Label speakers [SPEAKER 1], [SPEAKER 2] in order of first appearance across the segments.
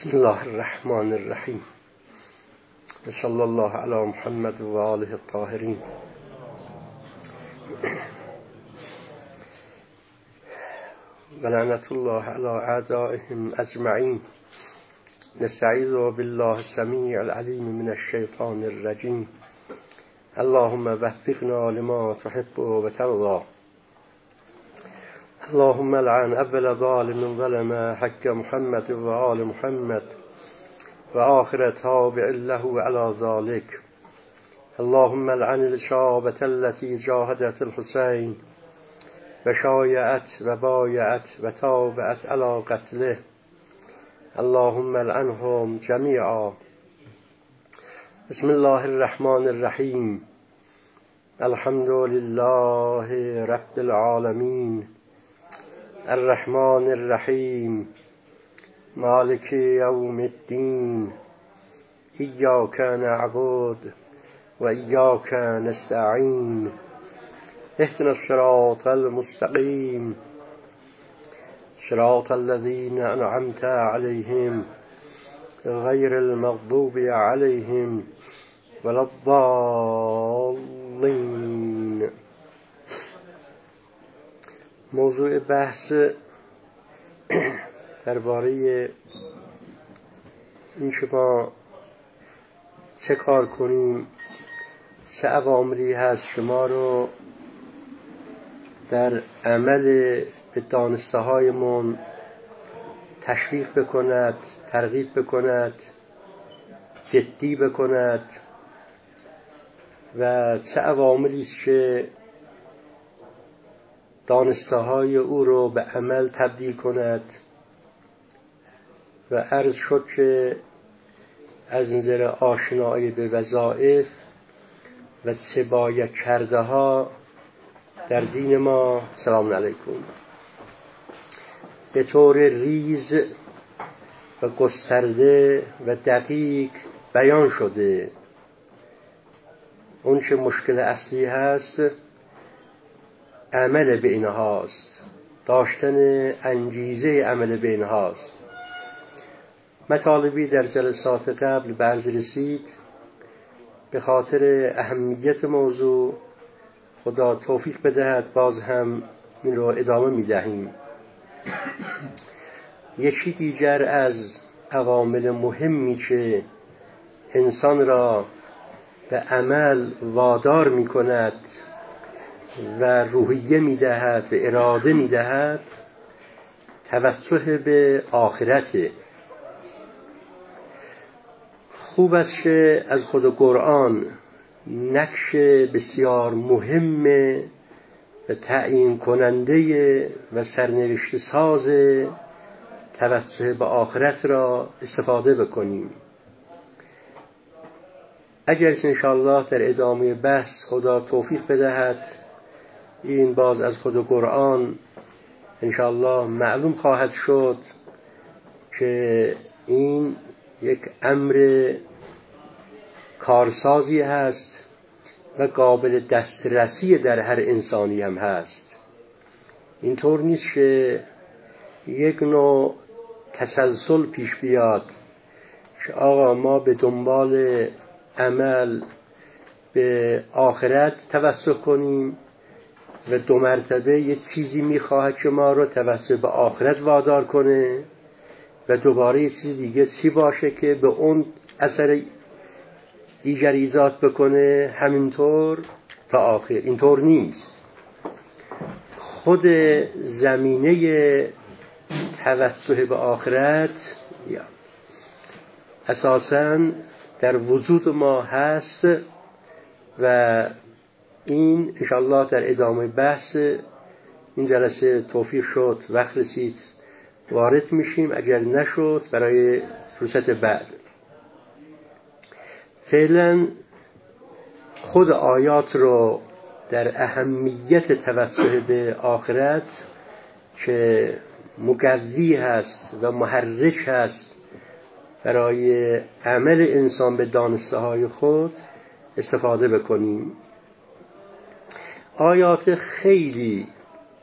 [SPEAKER 1] بسم الله الرحمن الرحیم صلی الله علی محمد و آله الطاهرین. و لعنت الله علی اعدائهم اجمعین. نستعیذ بالله السمیع العلیم من الشیطان الرجیم. اللهم وفقنا لما تحب و ترضى. اللهم لعن اول ظالم ظلم حق محمد و آل محمد و آخر تابع له على ذلك. اللهم لعن الشعبة التي جاهدت الحسين و شایعت و بایعت و تابعت على قتله. اللهم لعنهم جميعا. بسم الله الرحمن الرحیم. الحمد لله رب العالمین الرحمن الرحیم مالک یوم الدین. ایاک نعبد و ایاک نستعین. اهدنا الصراط المستقیم صراط الذین انعمت علیهم غیر المغضوب علیهم ولا الضالین. موضوع بحث درباره این که ما چه کار کنیم، چه اوامری هست شما رو در عمل به دانسته هایمون تشویق بکند، ترغیب بکند، جدی بکند و چه اوامری است که دانسته های او رو به عمل تبدیل کند. و عرض شد که از نظر آشنایی به وظایف و چه باید کرده ها در دین ما، سلام علیکم، به طور ریز و گسترده و دقیق بیان شده. اون که مشکل اصلی هست عمل به اینهاست، داشتن انگیزه عمل به اینهاست. مطالبی در جلسات قبل به عرض رسید. به خاطر اهمیت موضوع خدا توفیق بدهد باز هم این رو ادامه میدهیم. یکی دیگر از عوامل مهمی که انسان را به عمل وادار میکند و روحیه میدهد و اراده میدهد توجه به آخرته. خوب است که از خود قرآن نقش بسیار مهم و تعیین کننده و سرنوشت ساز توجه به آخرت را استفاده بکنیم. اگر انشاءالله در ادامه بحث خدا توفیق بدهد این باز از خود قرآن انشاءالله معلوم خواهد شد که این یک امر کارسازی هست و قابل دسترسی در هر انسانی هم هست. اینطور نیست که یک نوع تسلسل پیش بیاد که آقا ما به دنبال عمل به آخرت توسل کنیم و دو مرتبه یه چیزی میخواهد که ما رو توسل به آخرت وادار کنه و دوباره یه چیز دیگه چی باشه که به اون اثر دیگر ایجاد بکنه، همینطور تا آخر. اینطور نیست. خود زمینه توجه به آخرت اساساً در وجود ما هست و این انشاءالله در ادامه بحث این جلسه توفیق شد، وقت رسید وارد میشیم. اگر نشد برای فرصت بعد. فعلا خود آیات رو در اهمیت توجه به آخرت که مقوی هست و محرک هست برای عمل انسان به دانسته های خود استفاده بکنیم. آیات خیلی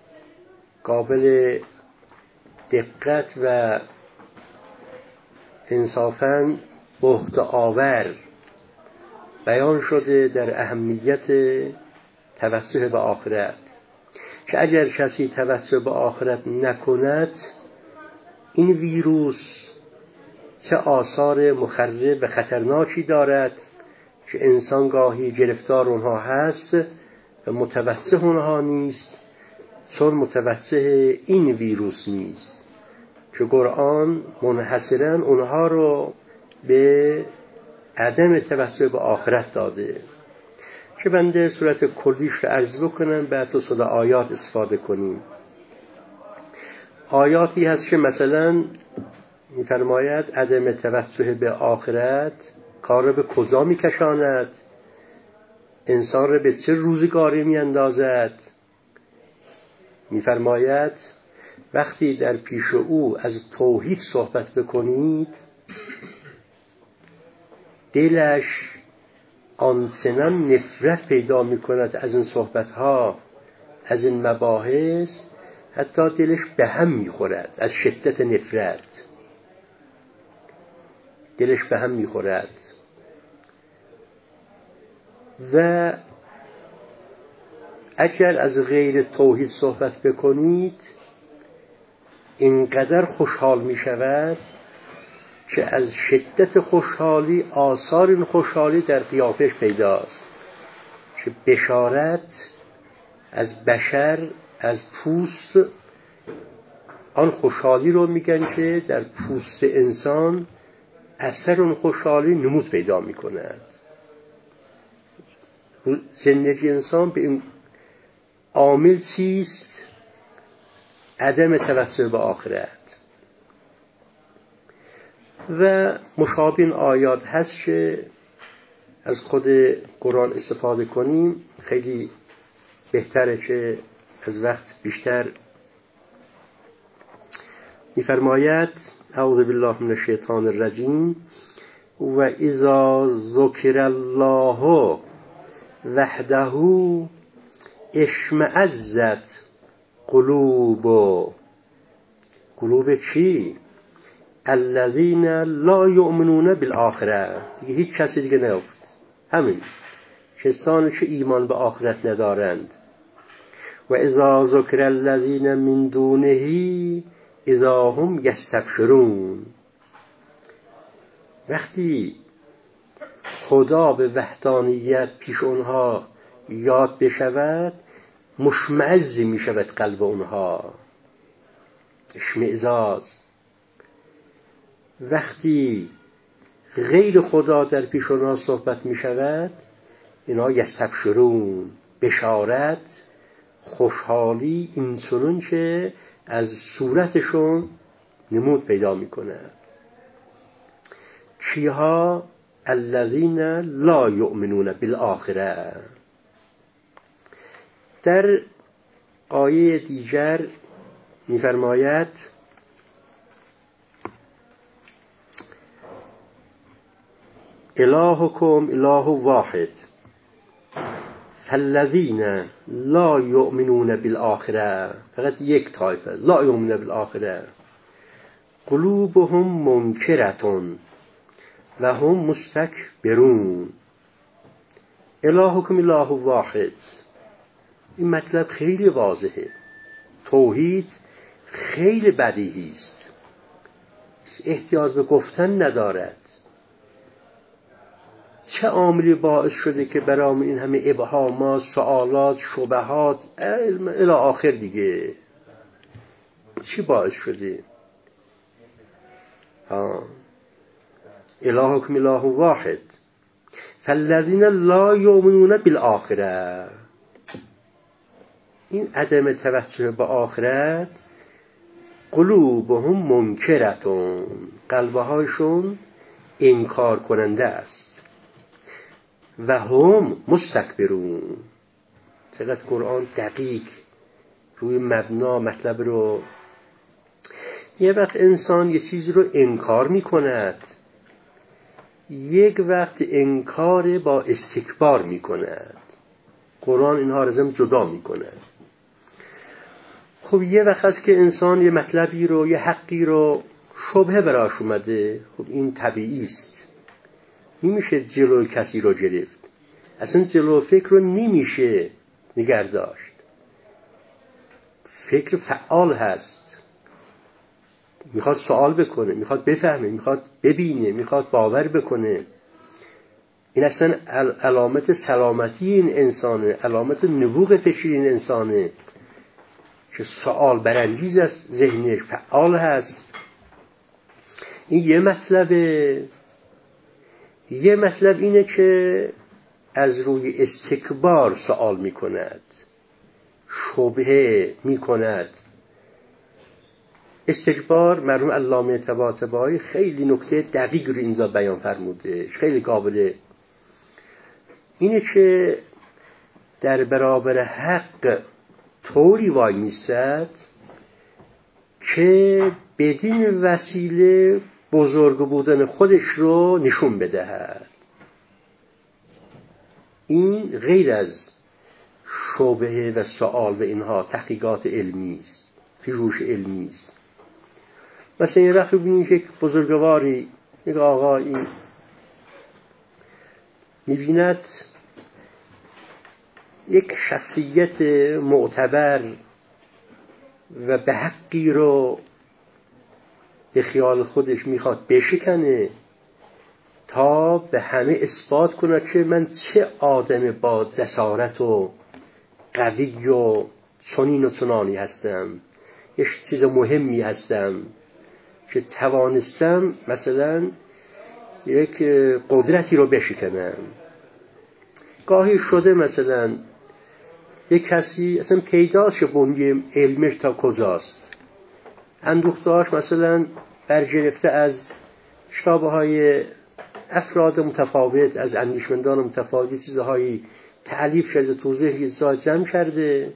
[SPEAKER 1] قابل دقت و انصافاً بهت آور بیان شده در اهمیت توسل به آخرت، که اگر کسی توسل به آخرت نکند این ویروس چه آثار مخرب و خطرناکی دارد که انسان گاهی گرفتار اونها هست و متوجه اونها نیست، چون متوجه این ویروس نیست که قرآن منحصراً اونها رو به عدم توسل به آخرت داده. که بنده صورت کلیش رو عرض بکنم، بعد تو صدا آیات استفاده کنیم. آیاتی هست که مثلا می‌فرماید عدم توسل به آخرت کار رو به کجا می‌کشاند، انسان رو به چه روزگاری می‌اندازد. می‌فرماید وقتی در پیش او از توحید صحبت بکنید دلش آنچنان نفرت پیدا می‌کند از این صحبت‌ها، از این مباحث، حتی دلش به هم می‌خورد از شدت نفرت، دلش به هم می‌خورد. و اگر از غیر توحید صحبت بکنید اینقدر خوشحال می‌شود که از شدت خوشحالی آثار این خوشحالی در قیافش پیداست، که بشارت از بشر از پوست آن خوشحالی رو میگن که در پوست انسان اثر اون خوشحالی نمود پیدا میکنه. زندگی انسان به این عامل چیست؟ عدم توسل به آخرت. و مشابه این آیات هست که از خود قرآن استفاده کنیم، خیلی بهتره که از وقت بیشتر. می‌فرماید اعوذ بالله من الشیطان الرجیم و اذا ذکر الله وحده اشمئزت قلوب کی؟ الذین لا یؤمنون بالآخره. دیگه هیچ کسی دیگه نگفت، همین کسانی که ایمان به آخرت ندارند. و اذا ذکر الذین من دونه اذا هم یستبشرون. وقتی خدا به وحدانیت پیش اونها یاد بشود مشمئز می شود قلب اونها، اشمئزاز. وقتی غیر خدا در پیش اونها صحبت می شود اینا یستبشرون، بشارت، خوشحالی اینچنین که از صورتشون نمود پیدا می کند. کیها؟ الذین لا یؤمنون بالآخره. در آیه دیگر می فرماید الهکم اله واحد الذین لا یؤمنون بالآخره. فقط یک طایفه لا یؤمنون بالآخره. قلوبهم منکرتون و هم مستکبرون. الهکم اله واحد. این مطلب خیلی واضحه. توحید خیلی بدیهی است، احتیاج به گفتن ندارد. چه عاملی باعث شده که برام این همه ابهامات، سوالات، شبهات الی آخر دیگه؟ چی باعث شده؟ الهکم اله واحد فالذین لا یؤمنون بالآخره. این عدم توجه به آخرت، قلوبهم منکرتون، قلبهایشون انکار کننده است. و هم مستکبرون. چقدر قرآن دقیق روی مبنا مطلب رو. یه وقت انسان یه چیزی رو انکار میکند، یک وقت انکار با استکبار میکند. قرآن اینها رو جدا میکند. خب یه وقت هست که انسان یه مطلبی رو، یه حقی رو شبهه براش اومده. خب این طبیعی است، نمیشه جلوی کسی رو گرفت، اصلا جلو فکر رو نمیشه نگه داشت. فکر فعال هست، میخواد سوال بکنه، میخواد بفهمه، میخواد ببینه، میخواد باور بکنه. این اصلا علامت سلامتی این انسانه، علامت نبوغ فکری این انسانه که سوال برانگیز است، ذهنش فعال هست. این یه مطلبه. یه مطلب اینه که از روی استکبار سوال میکند، شبهه میکند. استکبار مرحوم علامه طباطبایی خیلی نکته دقیق رو اینجا بیان فرموده، خیلی قابل اینه که در برابر حق طوری وای میستد که بدین وسیله بزرگ بودن خودش رو نشون بدهد. این غیر از شبهه و سؤال و اینها تحقیقات علمی است، پژوهش علمی است. مثلا این وقت ببینید که بزرگواری، یک آقایی می‌بیند یک شخصیت معتبر و به حقی رو به خیال خودش میخواد بشکنه تا به همه اثبات کنه که من چه آدم با جسارت و قوی و چنین و چنانی هستم، یک چیز مهمی هستم که توانستم مثلا یک قدرتی رو بشکنم. گاهی شده مثلا یک کسی اصلا پیداش بنی علمش تا کجاست، اندوختهاش مثلا برگرفته از شتابه های افراد متفاوت، از اندیشمندان متفاوت، چیزهایی تألیف شده، توضیح زاد جمع کرده.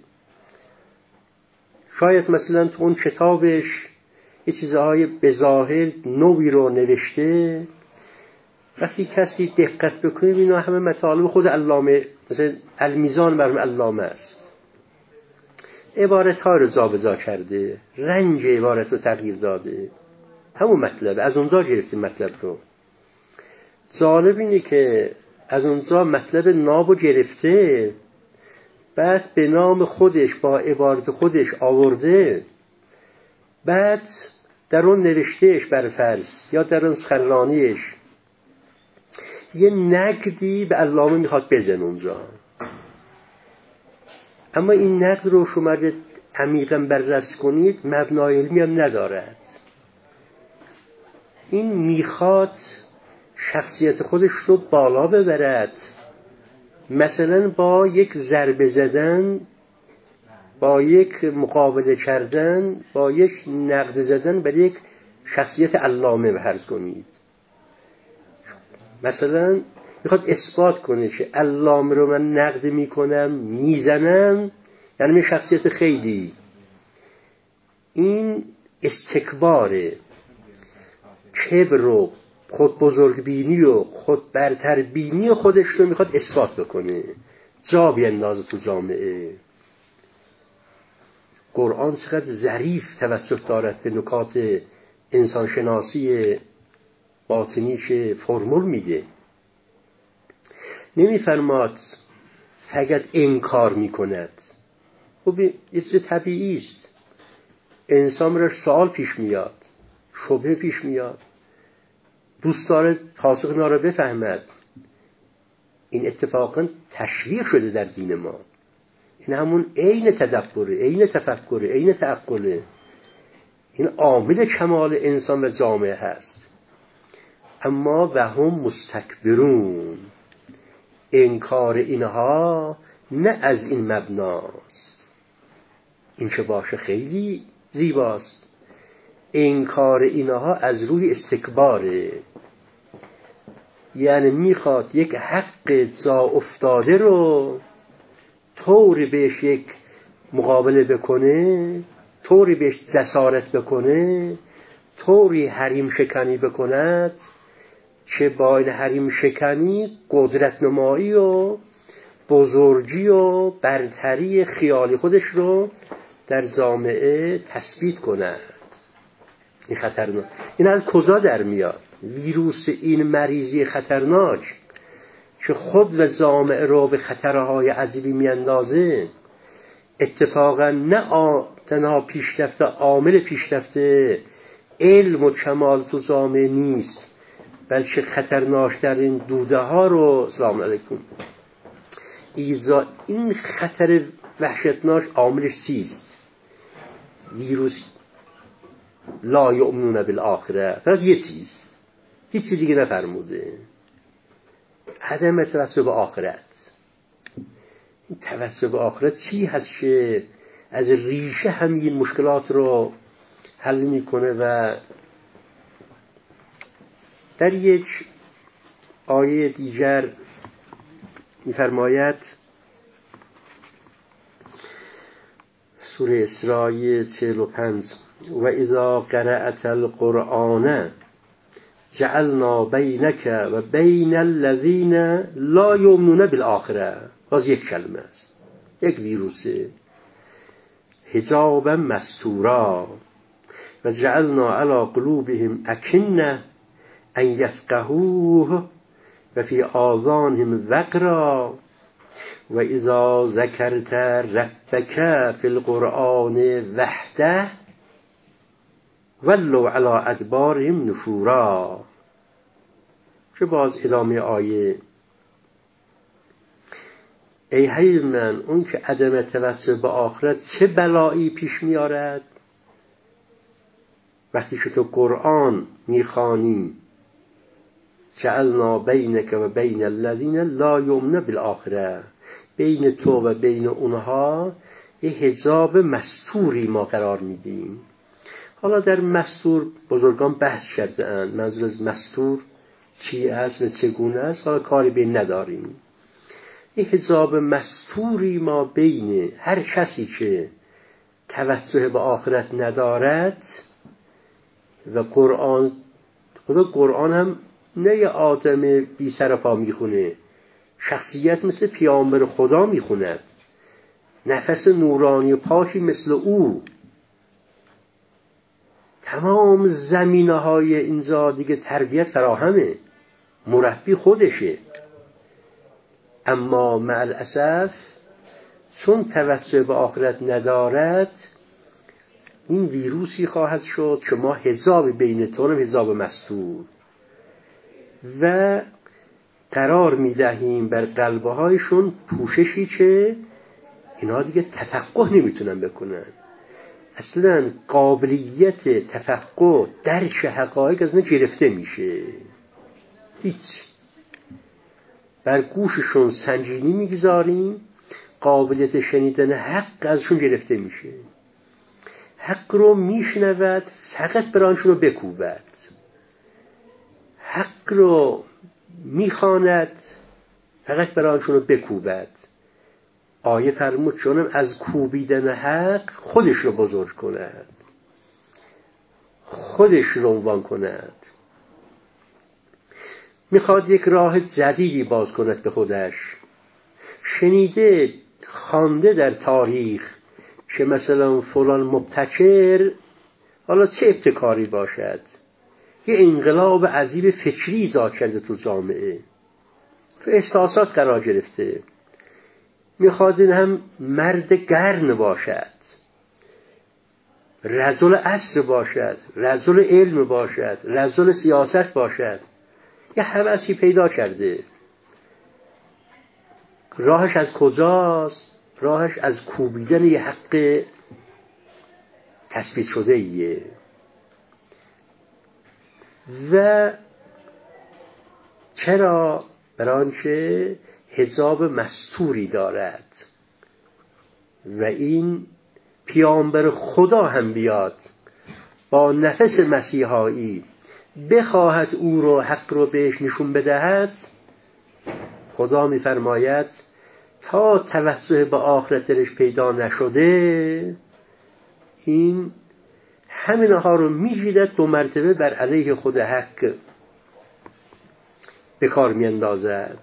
[SPEAKER 1] شاید مثلا تو اون کتابش یه چیزهای بظاهر نوی رو نوشته. وقتی کسی دقت بکنه اینا همه مطالب خود علامه، مثلا المیزان مرحوم علامه است، عبارت ها رو جابجا کرده، رنج عبارت رو تغییر داده، همون مطلب از اونجا گرفتیم مطلب رو. جالب اینه که از اونجا مطلب نابو گرفته، بعد به نام خودش با عبارت خودش آورده، بعد در اون نوشتهش بر فرض یا در اون سخنرانیش یه نقدی به علامه میخواد بزن اونجا. اما این نقد رو شما عمیقاً بررسی کنید مبنای علمی هم ندارد. این میخواد شخصیت خودش رو بالا ببرد، مثلا با یک ضربه زدن، با یک مقابله کردن، با یک نقد زدن بر یک شخصیت علامه فرض کنید. مثلا میخواد اثبات کنه که علامه رو من نقد میکنم، میزنم، یعنی من شخصیت خیلی، این استکباره، کبر و خود بزرگبینی و خود برتربینی خودش رو میخواد اثبات بکنه، جا بیندازه تو جامعه. قرآن چقدر ظریف توجه دارد به نکات انسانشناسی باطنیش فرمول میده. نمیفرماد فقط انکار میکند. خب یه چیز طبیعی است، انسان را سوال پیش میاد، شبهه پیش میاد، دوست داره پاسخ اینا رو بفهمد. این اتفاقا تشویق شده در دین ما. این همون عین تدبره، عین تفکره، عین تعقله. این عامل کمال انسان و جامعه هست. اما و هم مستکبرون، انکار اینها نه از این مبناست. این که باشه خیلی زیباست، انکار اینها از روی استکباره. یعنی میخواد یک حق جا افتاده رو طوری بهش یک مقابله بکنه، طوری بهش جسارت بکنه، طوری حریم شکنی بکند که با این حریم شکنی قدرت نمایی و بزرگی و برتری خیالی خودش رو در جامعه تثبیت کند. این خطرناک. این از کجا در میاد؟ ویروس این مریضی خطرناک که خود و جامعه رو به خطرهای عجیبی میاندازه، اتفاقا نه تنها پیشرفت عامل پیشرفت علم و کمال تو جامعه نیست، بلکه خطرناکترین دوده ها رو، سلام علیکم، این خطر وحشتناک عاملش چیست؟ ویروس لا یؤمنون بالآخره، فقط یه چیز، هیچ چیز دیگه نفرموده، عدم توسل به آخرت. این توسل به آخرت چی هست که از ریشه همین مشکلات رو حل میکنه؟ و در یک آیه دیگر میفرماید، سوره اسراء 45: و اذا قرأت القرآن جعلنا بینک و بین الذین لا یؤمنون بالآخره. باز یک کلمه است، یک ویروسه، حجابا مستورا و جعلنا علی قلوبهم اکنه ان یفقهوه و فی آذانهم وقرا و اذا ذکرت ربک فی القرآن وحده ولوا علی ادبارهم نفورا. که باز ادامه آیه، ای حبیب من، اون که عدم توسل به آخرت چه بلایی پیش میارد؟ وقتی که تو قرآن میخوانی، جعلنا بینک و بین الذین لا یؤمنون بالآخره، بین تو و بین اونها یه حجاب مستوری ما قرار میدیم. حالا در مستور بزرگان بحث کرده اند، منظور از مستور چی است و چگونه است، حالا کاری به نداریم. این حجاب مستوری ما بین هر کسی که توجه به آخرت ندارد و قرآن، خدا قرآن هم نه یه آدم بی سر پا میخونه، شخصیت مثل پیامبر خدا میخوند، نفس نورانی و پاکی مثل او، تمام زمینه‌های اینجا دیگه تربیت فراهمه، مربی خودشه. اما مع الاسف چون توجه به آخرت ندارد، این ویروسی خواهد شد که ما حجاب بین تو و حجاب مستور و قرار میدهیم بر قلبهایشون پوششی که اینا دیگه تفقه نمیتونن بکنن. اصلا قابلیت تفقه درک حقایق از اینا گرفته میشه، هیچ. بر گوششون سنجینی میگذاریم، قابلیت شنیدن حق ازشون گرفته میشه، حق رو میشنود فقط برانشون رو بکوبد، حق رو میخواند فقط برانشون رو بکوبد. آیه فرمود چونم از کوبیدن حق خودش رو بزرگ کند، خودش رو عنوان کند. میخواد یک راه جدیدی باز کند به خودش. شنیده خوانده در تاریخ که مثلا فلان مبتکر، حالا چه ابتکاری باشد، یه انقلاب عجیب فکری ایجاد کرده تو جامعه، تو احساسات قرار گرفته. میخواد این هم مرد گرم باشد، رجل عصر باشد، رجل علم باشد، رجل سیاست باشد، یه هوسی پیدا کرده. راهش از کجاست؟ راهش از کوبیدن یه حق تثبیت شده ایه. و چرا؟ برای آنکه حجاب مستوری دارد و این پیامبر خدا هم بیاد با نفس مسیحایی بخواهد او رو حق رو بهش نشون بدهد، خدا میفرماید تا توجه به آخرت درش پیدا نشده، این همینها رو میگیرد، 2 مرتبه بر علیه خود حق به کار میاندازد.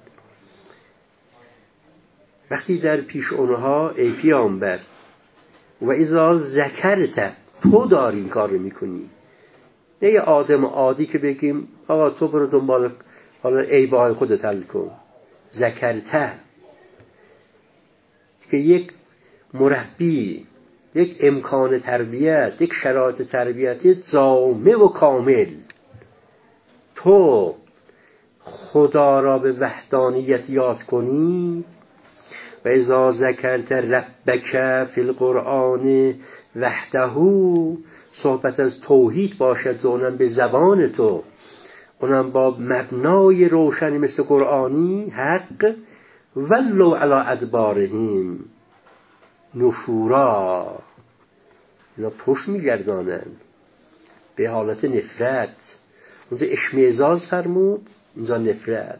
[SPEAKER 1] وقتی در پیش اونها ای پیامبر و اذا ذکرت، تو داری این کار رو میکنی، نه یه آدم عادی که بگیم آقا تو برو دنبال حالا عیب‌های خودت حل کن. ذکرته که یک مربی، یک امکان تربیت، یک شرایط تربیتی جامع و کامل، تو خدا را به وحدانیت یاد کنی و اذا ذکرت ربک فی القرآن وحده، صحبت از توحید باشد و اونم به زبان تو، اونم با مبنای روشنی مثل قرآنی، حق، ولو علی ادبارهم نفورا، اینا پشت میگردانند به حالت نفرت. اونجا اشمئزاز فرمود، اینجا نفرت.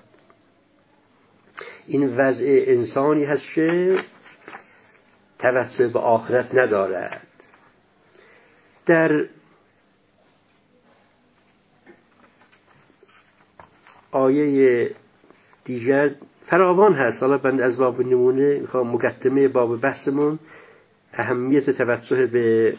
[SPEAKER 1] این وضع انسانی هست که توسط به آخرت ندارد. در آیه دیگر فراوان هست. حالا بند از باب نمونه میخوام مقدمه باب بحثمون اهمیت توسط به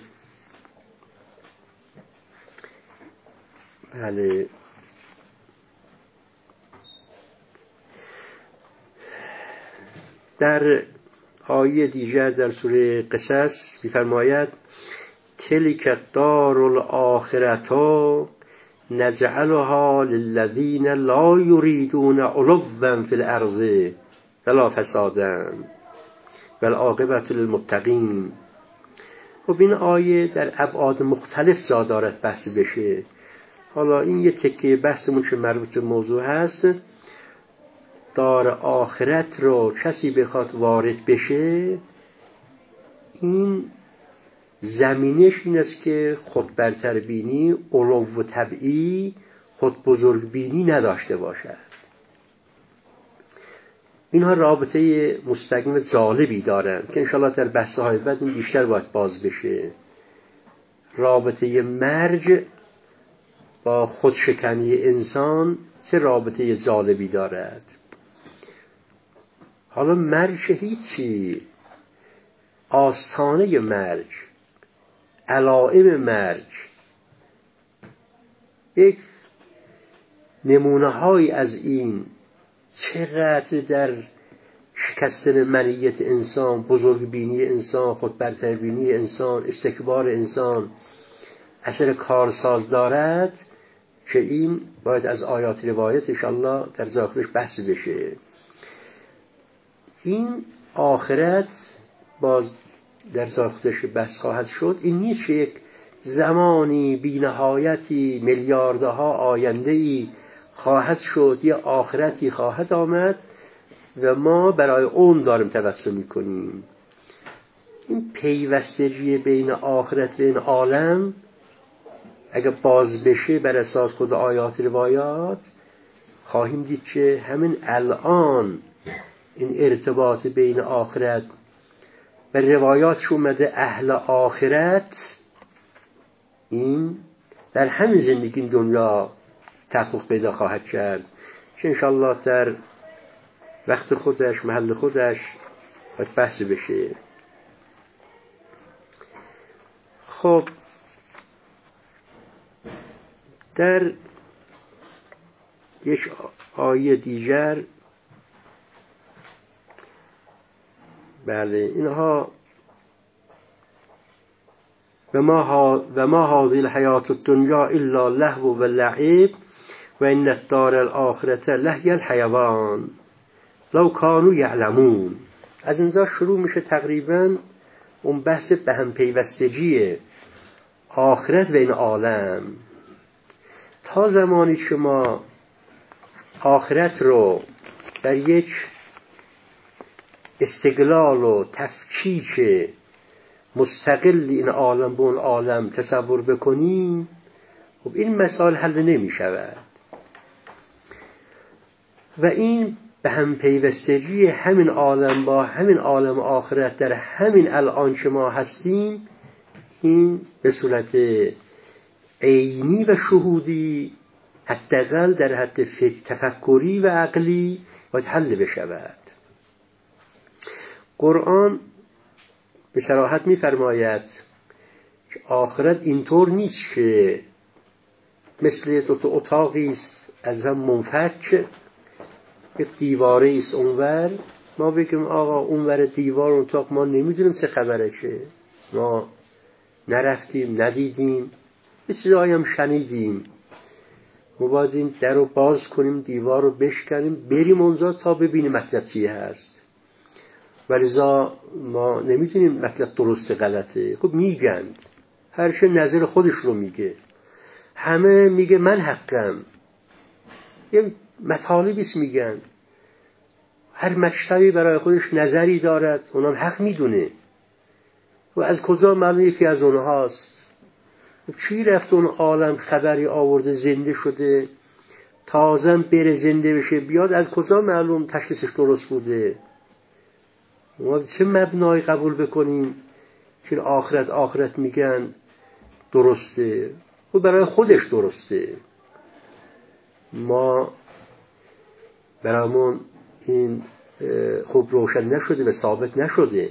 [SPEAKER 1] در آیه دیگر در سوره قصص می‌فرماید تلک الدار الاخرة نجعلها للذین لا یریدون علوا فی الارض ولا فسادا والعاقبة للمتقین. خب این آیه در ابعاد مختلف دارد بحث بشه. حالا این یه تکه بحثمون که مربوط به موضوع هست، دار آخرت رو کسی بخواد وارد بشه، این زمینش این است که خود برتربینی، علو و طبعی، خود بزرگبینی نداشته باشد. اینها رابطه مستقیم جالبی دارند که انشاءالله در بحث‌های بعد این بیشتر باید باز بشه. رابطه مرج با خودشکنی انسان چه رابطه جالبی دارد. حالا مرج هیچی، آستانه مرج، علائم مرج، یک نمونه های از این چقدر در شکستن منیت انسان، بزرگبینی انسان، خودبرتربینی انسان، استکبار انسان اثر کارساز دارد که این باید از آیات روایت انشاءالله در ذاکرش بحث بشه. این آخرت باز در ذاکرش بحث خواهد شد. این نیست یک زمانی بی نهایتی میلیاردها آینده‌ای خواهد شد، یا آخرتی خواهد آمد و ما برای اون داریم توسل میکنیم. این پیوستگی بین آخرت و این عالم اگر باز بشه بر اساس خود آیات روایات، خواهیم دید که همین الان این ارتباط بین آخرت و روایات اومده اهل آخرت این در همین زندگی دنیا تحقق پیدا خواهد کرد که انشاءالله در وقت خودش، محل خودش باید بحث بشه. خب در یک آیه دیگر، بله اینها و ما هذه الحیات الدنیا الا لهو و لعب و ان الدار الاخرة لهی الحیوان لو کانوا یعلمون. از اینجا شروع میشه تقریبا اون بحث به هم پیوستگی آخرت و این عالم. تا زمانی شما آخرت رو در یک استقلال و تفکیک مستقل این عالم به اون عالم تصور بکنیم، خب این مسائل حل نمی شود. و این به هم پیوستگی همین عالم با همین عالم آخرت در همین الان که ما هستیم، این به صورت عینی و شهودی، حداقل در حد تفکری و عقلی باید حل بشود. قرآن به صراحت می‌فرماید که آخرت اینطور نیست که مثل دو تا اتاقی است از هم منفک، یک دیواره است اونور، ما بگیم آقا اونور دیوار اتاق ما نمیدونیم چه خبره، که ما نرفتیم ندیدیم، یه چیزایی هم شنیدیم، ما باید این در رو باز کنیم، دیوار رو بشکنیم، بریم اونجا تا ببینیم مطلب چیه هست. ولذا ما نمیدونیم مطلب درست غلطه. خب میگن هر چه نظر خودش رو میگه، همه میگه من حقم، یه مطالبیست میگن، هر مشتبی برای خودش نظری دارد، اونم حق میدونه. و از کجا معلوم یکی از اونهاست؟ چی رفت اون عالم خبری آورده زنده شده، تازم بره زنده بشه بیاد، از کجا معلوم تشخیصش درست بوده؟ ما چه مبنای قبول بکنیم که آخرت میگن درسته؟ و برای خودش درسته، ما برامون این خوب روشن نشده و ثابت نشده.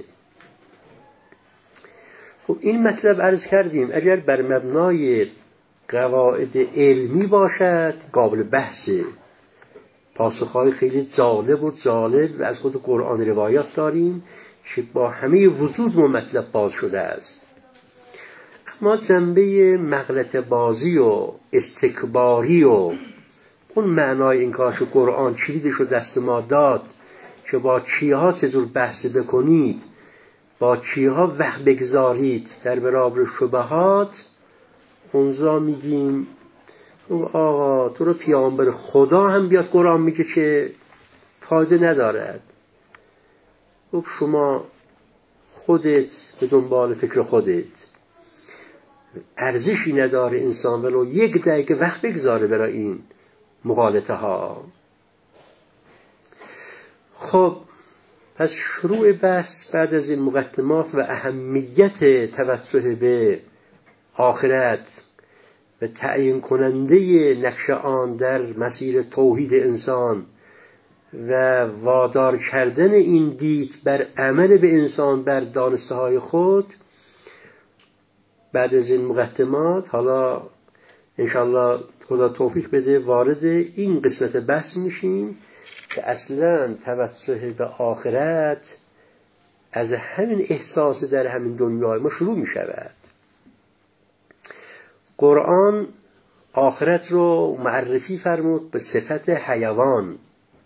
[SPEAKER 1] خب این مطلب عرض کردیم اگر بر مبنای قواعد علمی باشد قابل بحثه، پاسخهای خیلی جالب و از خود قرآن روایات داریم که با همه وجود مطلب باز شده است. اما جنبه مغلطه بازی و استکباری و اون معنای این کارش قرآن کلیدش رو دست ما داد که با چیها چطور بحث بکنید، با چیها وقت بگذارید در برابر شبهات، اونجا میگیم آقا تو رو پیامبر خدا هم بیاد قرآن میگه که فایده ندارد. خب شما خودت به دنبال فکر خودت، ارزشی نداره انسان ولو یک دقیقه وقت بگذاره برای این مغالطه ها. خب پس شروع بحث بعد از این مقدمات و اهمیت توجه به آخرت و تعیین کننده نقش آن در مسیر توحید انسان و وادار کردن این دید بر عمل به انسان بر دانسته های خود، بعد از این مقدمات حالا انشاءالله خدا توفیق بده وارد این قسمت بحث میشیم که اصلا توجه به آخرت از همین احساس در همین دنیای ما شروع می شود. قرآن آخرت رو معرفی فرمود به صفت حیوان،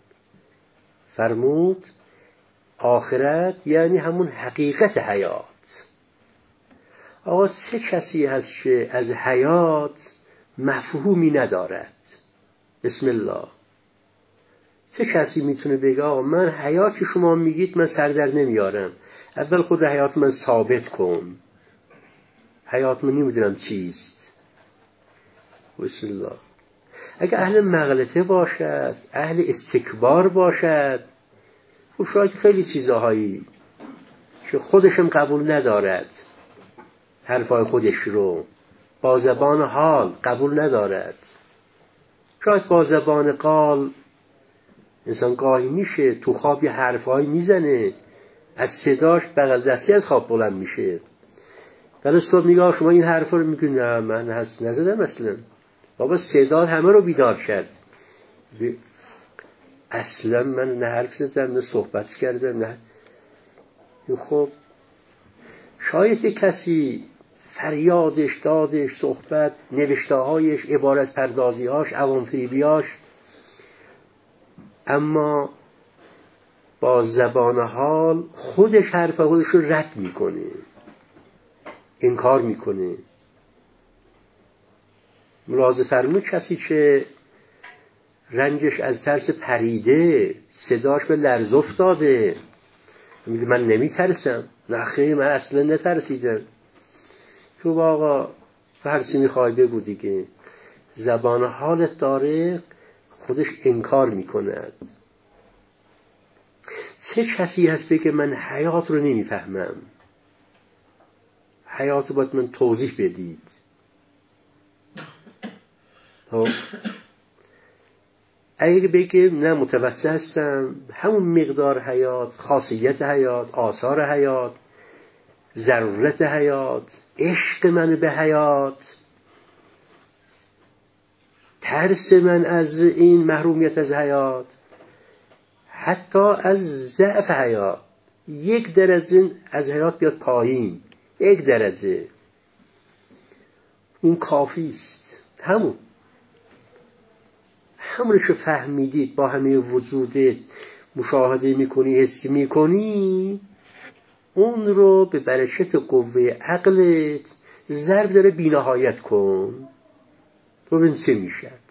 [SPEAKER 1] فرمود آخرت یعنی همون حقیقت حیات. آقا چه کسی هست که از حیات مفهومی ندارد؟ بسم الله. چه کسی میتونه بگه آقا من حیات که شما میگید من سر در نمیارم، اول خود حیات من ثابت کن، حیات من نمیدونم چیست. بسم الله. اگه اهل مغلطه باشد، اهل استکبار باشد، خب شاید خیلی چیزهایی که خودشم قبول ندارد، حرفای خودش رو با زبان حال قبول ندارد، شاید با زبان قال انسان گاهی میشه تو خواب یه حرفایی میزنه، از صداش بغل دستی از خواب بلند میشه، ولی صبح میگه شما این حرفا رو میگی نه من نزدم اصلا، بابا صدا همه رو بیدار کرد، اصلا من نه حرف زدم نه صحبت کردم نه. خب شاید کسی فریادش، دادش، صحبت، نوشته‌هایش، عبارت پردازی‌هاش، عوام‌فریبی‌هاش، اما با زبان حال خودش حرف خودش رو رد میکنه، انکار میکنه. ملاحظه فرمود کسی که رنجش از ترس پریده، صداش به لرز افتاده، میگه من نمیترسم. نه خیلی من اصلا نترسیدم. تو آقا هر چی میخوای بگو دیگه، زبان حالت داره خودش انکار میکند. چه کسی هست که من حیات رو نمیفهمم، حیات رو باید من توضیح بدید. اگه بگه نه متوسط هستم، همون مقدار حیات، خاصیت حیات، آثار حیات، ضرورت حیات، عشق من به حیات، ترس من از این محرومیت از حیات، حتی از ضعف حیات، 1 درجه از حیات بیاد پایین، 1 درجه، این کافی است. همونشو فهمیدید، با همه وجودت مشاهده میکنی، حس میکنی، اون رو به برکت قوه عقلت ضرب داره بی‌نهایت کن، ببین چه میشد.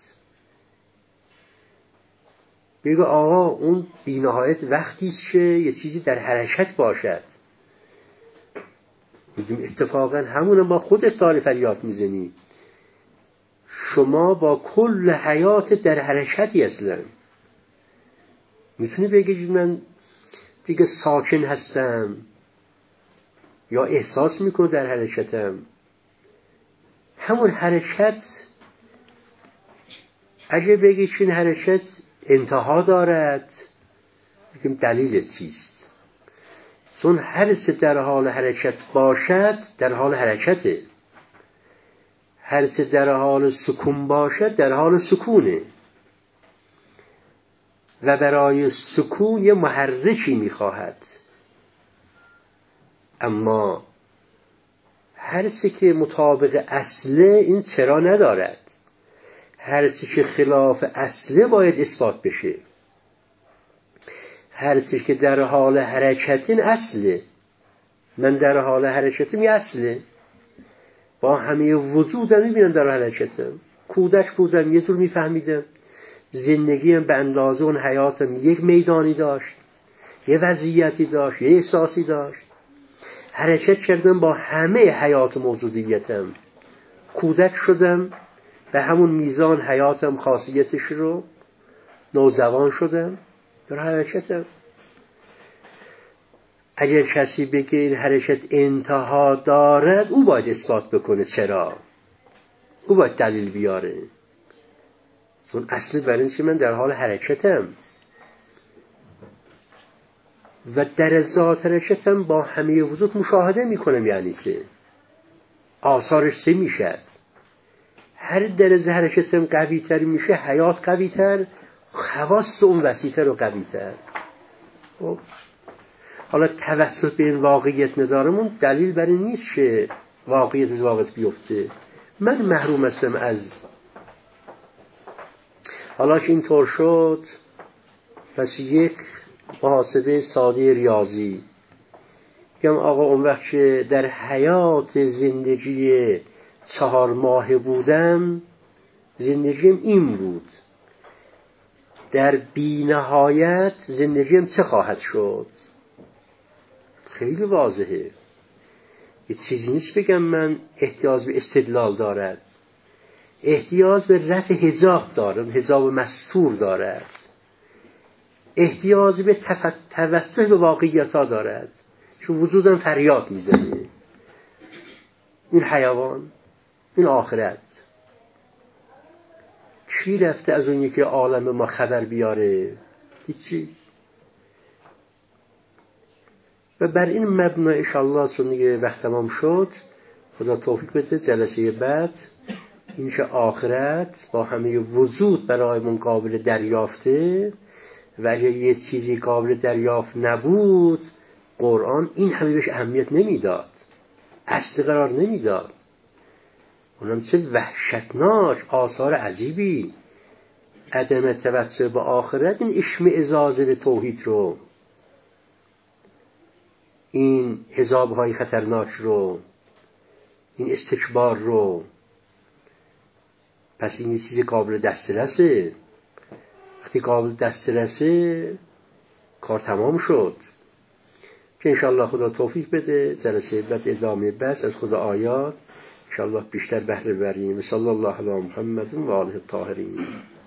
[SPEAKER 1] بگو آقا اون بی‌نهایت وقتی است که یه چیزی در حرکت باشد. میگیم اتفاقا همونم با خودت داری فریاد میزنی، شما با کل حیات در حرکتی اصلا. میتونی بگی من دیگه ساکن هستم یا احساس میکنم در حرکتم. همون حرکت، اگه بگی چین حرکت انتها دارد، بگیم دلیل چیست؟ چون هر چه در حال حرکت باشد در حال حرکته، هر چه در حال سکون باشد در حال سکونه، و برای سکون یه محرکی میخواهد. اما هر چه که مطابق اصله این چرا ندارد، هر چه که خلاف اصله باید اثبات بشه. هر چه که در حال حرکت این اصله، من در حال حرکتم یه اصله، با همه وجودم میبینم در حال حرکتم. کودک بودم یه جور میفهمیدم، زندگیم به اندازه اون حیاتم یک میدانی داشت، یه وضعیتی داشت، یه احساسی داشت. حرکت کردم با همه حیات موجودیتم. کودک شدم به همون میزان حیاتم خاصیتش رو، نوجوان شدم در حرکتم. اگر کسی بگه این حرکت انتها دارد، او باید اثبات بکنه چرا، او باید دلیل بیاره. چون اصل برای اینکه من در حال حرکتم و در ذات حرکتم با همه وجود مشاهده میکنم. یعنی چه؟ آثارش چه میشد؟ هر درجه حرکتم قوی تر میشه، حیات قوی تر، خواص اون وسیع تر و قوی تر. حالا توسط به این واقعیت ندارمون دلیل برای نیست که واقعیت از واقعیت بیفته. من محروم هستم از، حالا که اینطور شد، پس یک محاسبه ساده ریاضی که آقا اون وقت که در حیات زندگی 4 ماه بودم، زندگیم این بود، در بی نهایت زندگیم چه خواهد شد؟ خیلی واضحه. یه چیزی نیست بگم من احتیاج به استدلال دارد، احتیاج به رفع حجاب دارد، حجاب مستور دارد، احتیاج به توسط به واقعیت ها دارد، چون وجودم فریاد میزنه. این حیوان، این آخرت، چی رفته از اون یکی عالم ما خبر بیاره؟ هیچی. و بر این مبنا انشاءالله چون دیگه وقت تمام شد، خدا توفیق بده جلسه بعد این که آخرت با همه وجود برای من قابل دریافته، و اگر یه چیزی قابل دریافت نبود، قرآن این همه بهش اهمیت نمیداد، اصل قرار نمیداد. اونم چه وحشتناک، آثار عجیبی، عدم توسل به آخرت، این اشمئزاز به توحید رو، این حجاب‌های خطرناک رو، این استکبار رو. پس این چیزی قابل دسترسه. وقتی قابل دسترسه کار تمام شد. که انشاءالله خدا توفیق بده جلسه بعد ادامه بحث از خدا آیات انشاءالله بیشتر بهره ببریم. صلی الله علی محمد و آله الطاهرین.